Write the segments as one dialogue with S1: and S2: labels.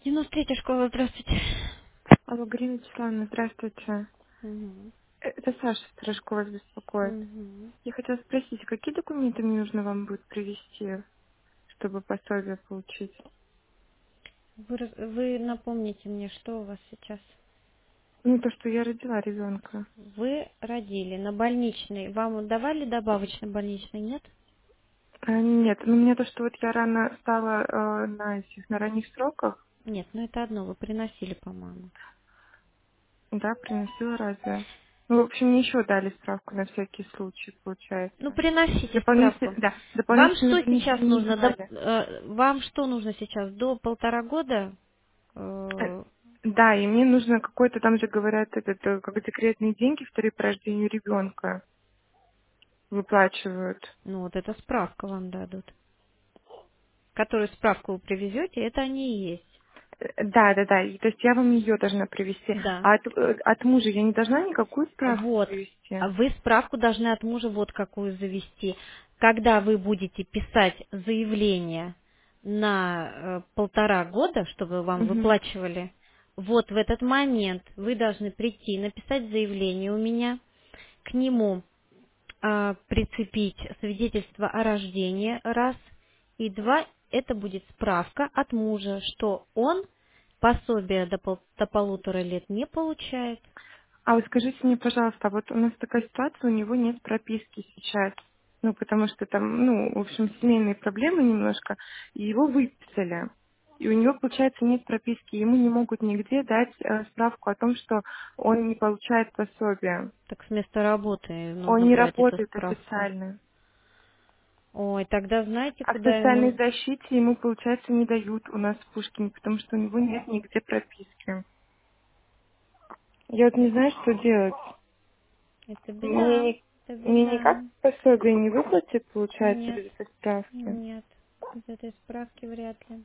S1: 93-я школа, здравствуйте.
S2: Алло, Галина Вячеславовна, здравствуйте.
S1: Мгм.
S2: Это Саша Сторожкова вас беспокоит.
S1: Мгм.
S2: Я хотела спросить, какие документы мне нужно вам будет привезти, чтобы пособие получить?
S1: Вы напомните мне, что у вас сейчас?
S2: Ну, то, что я родила ребенка.
S1: Вы родили на больничный. Вам давали добавочный больничный, нет?
S2: Нет, ну, мне то, что вот я рано стала на ранних сроках,
S1: Нет, ну это одно, вы приносили, по-моему.
S2: да, приносила разве? Ну, в общем, мне еще дали справку на всякий случай,
S1: Ну,
S2: получается.
S1: приносите
S2: Дополнительно,
S1: справку.
S2: да,
S1: Вам
S2: дополнительно
S1: что сейчас
S2: принесение не
S1: нужно?
S2: давали.
S1: Вам что нужно сейчас? До 1,5 года?
S2: Э, Да, и мне нужно какой-то, там же говорят, как декретные деньги, вторые по рождению ребенка выплачивают.
S1: Ну, вот эта справка вам дадут. Которую справку вы привезете, это они и есть.
S2: Да, да, да. И, то есть я вам ее должна привезти.
S1: Да.
S2: А от мужа я не должна никакую справку
S1: Вот.
S2: привезти.
S1: А вы справку должны от мужа вот какую завести. Когда вы будете писать заявление на 1,5 года, чтобы вам
S2: Угу.
S1: выплачивали, вот в этот момент вы должны прийти, написать заявление у меня, к нему прицепить свидетельство о рождении, раз, и два, это будет справка от мужа, что он пособие до 1,5 лет не получает.
S2: А вы скажите мне, пожалуйста, вот у нас такая ситуация, у него нет прописки сейчас. Ну, потому что там, ну, в общем, семейные проблемы немножко, и его выписали. И у него, получается, нет прописки, ему не могут нигде дать справку о том, что он не получает пособие.
S1: Так с места работы
S2: Он
S1: нужно
S2: не
S1: брать эту
S2: работает
S1: справку.
S2: официально.
S1: Ой, тогда знаете,
S2: А в
S1: куда
S2: социальной
S1: ему...
S2: защите ему, получается, не дают у нас в Пушкине, потому что у него нет нигде прописки. Я вот не знаю, что делать.
S1: Это
S2: Мне,
S1: беда, это
S2: мне
S1: беда.
S2: никак пособие не выплатят, получается,
S1: Нет,
S2: без этой справки.
S1: нет, без этой справки вряд ли.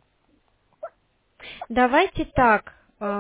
S1: Давайте так,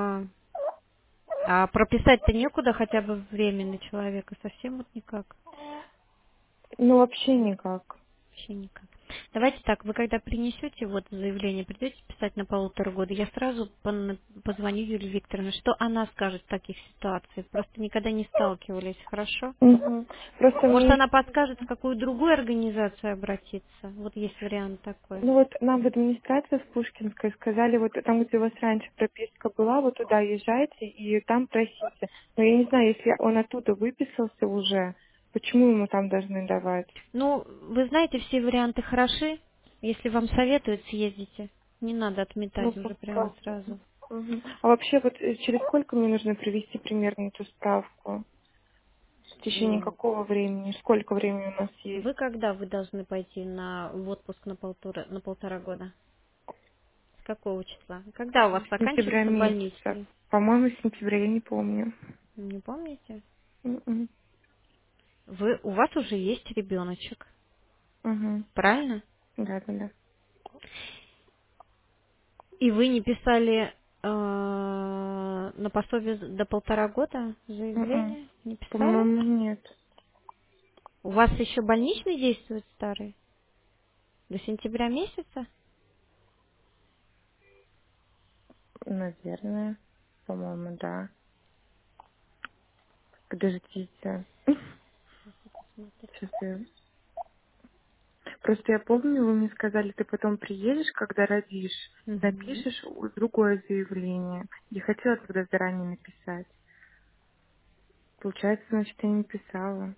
S1: прописать-то некуда хотя бы временно человека, совсем вот никак,
S2: Ну, вообще никак.
S1: вообще никак. Давайте так, вы когда принесете вот заявление, придете писать на 1,5 года, я сразу позвоню Юлии Викторовне, что она скажет в таких ситуациях, просто никогда не сталкивались, хорошо?
S2: Мгм. Просто
S1: Может,
S2: мне
S1: она
S2: еще...
S1: подскажет, в какую другую организацию обратиться? Вот есть вариант такой.
S2: Ну вот нам в администрации в Пушкинской сказали, вот там, где у вас раньше прописка была, вот туда езжайте и там просите. Но я не знаю, если он оттуда выписался уже, почему ему там должны давать?
S1: Ну, вы знаете, все варианты хороши. Если вам советуют, съездите. Не надо
S2: Ну,
S1: отметать уже прямо
S2: посмотрим.
S1: сразу.
S2: Мгм. А вообще, вот через сколько мне нужно привести примерно эту справку? В течение
S1: М,
S2: какого времени? Сколько времени у нас есть?
S1: Вы когда вы должны пойти в отпуск на 1,5 года? С какого числа? Когда у вас
S2: Сентября
S1: заканчивается
S2: месяца.
S1: больничный?
S2: По-моему, сентября, я не помню.
S1: Не помните?
S2: Мгм.
S1: У вас уже есть ребеночек,
S2: Мгм.
S1: правильно?
S2: Да, да, да.
S1: И вы не писали на пособие до 1,5 года
S2: Мгм.
S1: заявление? Не писали?
S2: По-моему, нет.
S1: У вас еще больничный действует старый? До сентября месяца?
S2: Наверное. По-моему, да. Подождите.
S1: Посмотрю.
S2: Сейчас я... Просто я помню, вы мне сказали, ты потом приедешь, когда родишь,
S1: Мгм.
S2: напишешь другое заявление. Я хотела тогда заранее написать. Получается, значит, я не писала.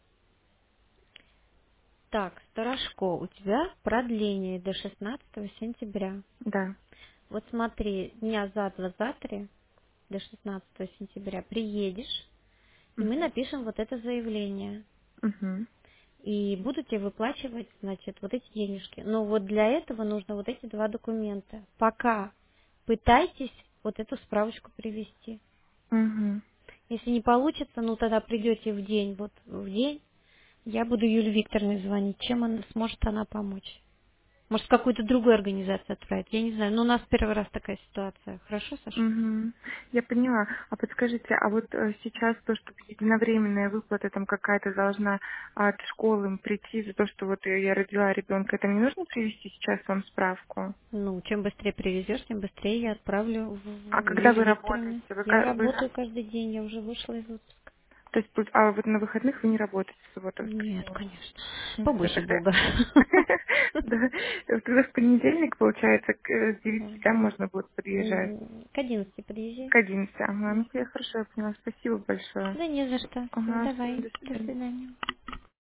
S1: Так, Сторожко, у тебя продление до 16 сентября.
S2: Да.
S1: Вот смотри, дня за два, за три, до 16 сентября приедешь, и мы
S2: Мгм.
S1: напишем вот это заявление.
S2: Мгм.
S1: И буду тебе выплачивать, значит, вот эти денежки. Но вот для этого нужно вот эти два документа. Пока пытайтесь вот эту справочку привести.
S2: Мгм.
S1: Если не получится, ну тогда придете в день, я буду Юлии Викторовне звонить, чем она сможет она помочь. Может, в какую-то другую организацию отправить, я не знаю. Но у нас первый раз такая ситуация. Хорошо, Саша?
S2: Мгм. Я поняла. А подскажите, а вот сейчас то, что единовременная выплата там какая-то должна от школы им прийти за то, что вот я родила ребенка, это мне нужно привести сейчас вам справку?
S1: Ну, чем быстрее привезешь, тем быстрее я отправлю
S2: А когда
S1: Лиле
S2: вы
S1: Викторовне.
S2: работаете? Вы,
S1: Я
S2: вы
S1: работаю каждый день, я уже вышла из отпуска.
S2: то есть, а вот на выходных вы не работаете в субботу,
S1: Нет,
S2: воскресенье?
S1: конечно.
S2: Всё,
S1: Побольше
S2: тогда.
S1: Бога.
S2: Да. Тогда в понедельник, получается, с 9
S1: Мгм.
S2: часам можно будет подъезжать.
S1: К 11 подъезжай.
S2: К 11. Ага, ну я
S1: Мгм.
S2: хорошо, я поняла. Спасибо большое.
S1: Да не за что. Всё,
S2: Ага, всё,
S1: давай.
S2: до
S1: До
S2: свидания.
S1: свидания.